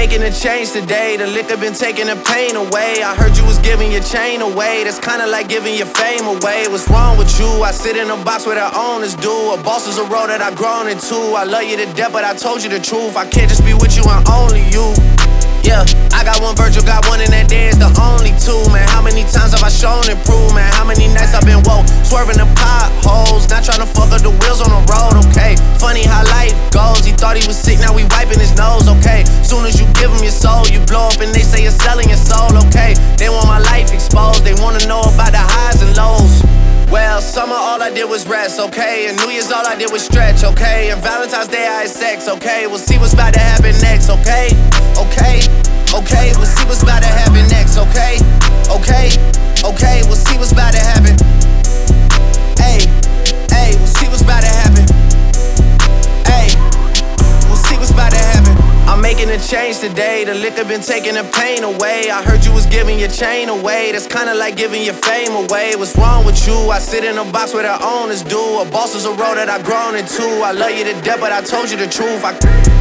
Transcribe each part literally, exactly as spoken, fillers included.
making a change today. The liquor been taking the pain away. I heard you was giving your chain away. That's kinda like giving your fame away. What's wrong with you? I sit in a box where the owners do. A boss is a role that I've grown into. I love you to death, but I told you the truth. I can't just be with you and only you. Yeah, I got one Virgil, got one, and that there is the only two, man. How many times have I shown and proved, man? How many nights I've been woke, swerving the potholes, not trying to fuck up the wheels on the road, okay? Funny how life goes, he thought he was sick, now we wiping his nose, okay? Soon as you give him your soul, you blow up and they say you're selling your soul, okay? They want my life exposed, they wanna know about the highs and lows. Well, summer all I did was rest, okay? And New Year's all I did was stretch, okay? And Valentine's Day I had sex, okay? We'll see what's about to happen next, okay? Okay, okay, we'll see what's about to happen next, okay? Okay, okay, we'll see what's about to happen. Hey, hey, we'll see what's about to happen. Hey, we'll see what's about to happen. I'm making a change today. The liquor been taking the pain away. I heard you was giving your chain away. That's kinda like giving your fame away. What's wrong with you? I sit in a box where the owners do. A boss is a role that I've grown into. I love you to death, but I told you the truth. I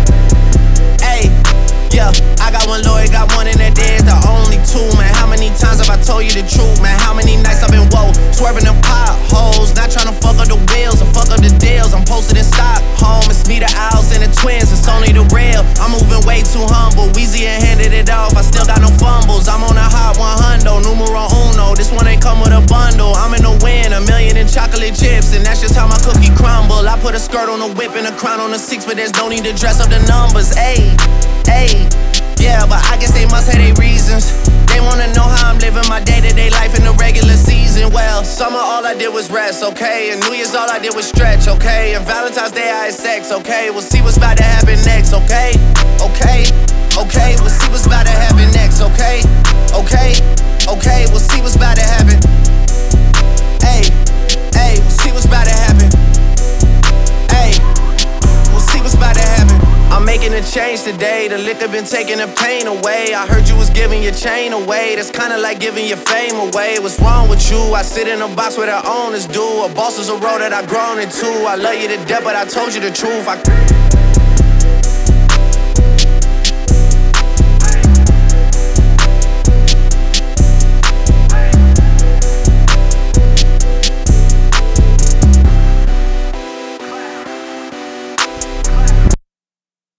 Hey, yeah, I got one lawyer, got one, and that there is the only two, man. How many times have I told you the truth, man? How many nights I've been woke, swerving them potholes, not trying to fuck up the wheels or fuck up the deals. I'm posted in Stockholm, it's me, the Owls, and the twins, it's only the real. I'm moving way too humble, Weezy and handed it off, I still got no fumbles. I'm on a hot one hundred, numero uno, this one ain't come with a bundle. I'm in the win, a million in chocolate chips, and that's just how my cookie crumble. I put a skirt on a whip and a crown on a six, but there's no need to dress up the numbers, ayy. Hey, yeah, but I guess they must have their reasons. They wanna know how I'm living my day-to-day life in the regular season. Well, summer all I did was rest, okay? And New Year's all I did was stretch, okay? And Valentine's Day I had sex, okay? We'll see what's about to happen next, okay? Okay, okay, we'll see what's about to happen next, okay? Okay, okay, we'll see what's about to happen. Hey, hey, we'll see what's about to happen. Hey, we'll see what's about to happen. I'm making a change today. The liquor been taking the pain away. I heard you was giving your chain away. That's kinda like giving your fame away. What's wrong with you? I sit in a box where the owners do. A boss is a role that I've grown into. I love you to death, but I told you the truth. I